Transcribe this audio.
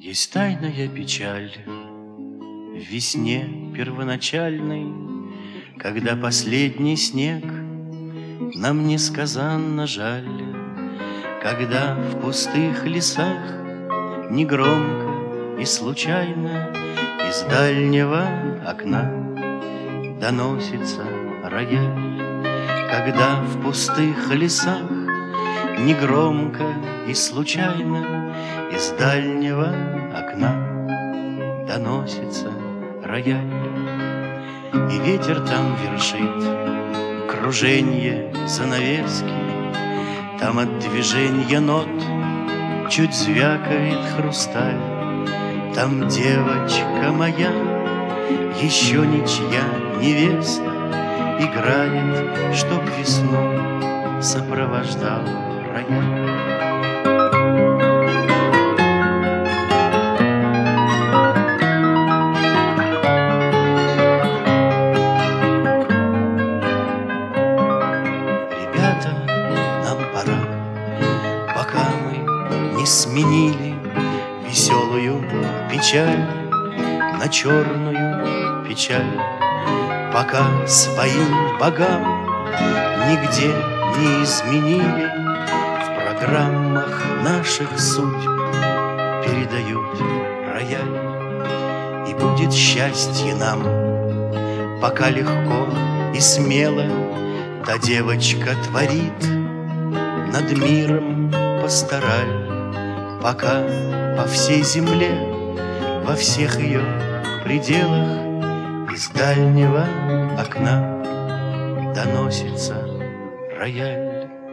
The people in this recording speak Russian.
Есть тайная печаль в весне первоначальной, когда последний снег нам несказанно жаль, когда в пустых лесах негромко и случайно из дальнего окна доносится рояль, когда в пустых лесах негромко и случайно из дальнего окна доносится рояль. И ветер там вершит круженье занавески, там от движения нот чуть звякает хрусталь. Там девочка моя, еще ничья невеста, играет, чтоб весну сопровождал рояль. Пока мы не сменили веселую печаль на черную печаль, пока своим богам нигде не изменили, в программах наших судьб передают рояль. И будет счастье нам, пока легко и смело та девочка творит над миром пастораль, пока по всей земле, во всех ее пределах из дальнего окна доносится рояль.